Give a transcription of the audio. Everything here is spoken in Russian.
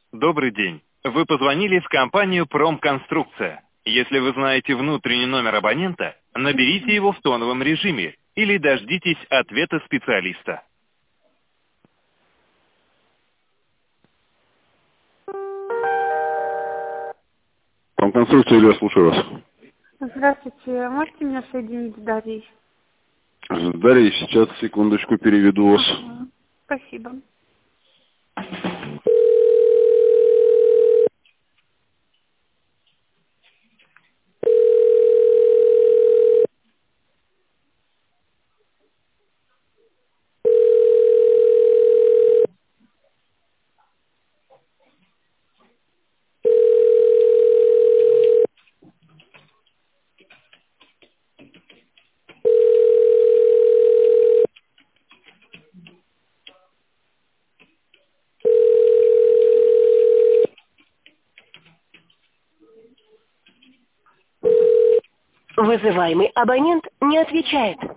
Добрый день. Вы позвонили в компанию «Промконструкция». Если вы знаете внутренний номер абонента, наберите его в тоновом режиме или дождитесь ответа специалиста. Промконструкция, Илья, слушаю вас. Здравствуйте, можете меня соединить с Дарьей? Дарья, сейчас, секундочку, переведу вас. Ага. Спасибо. Вызываемый абонент не отвечает.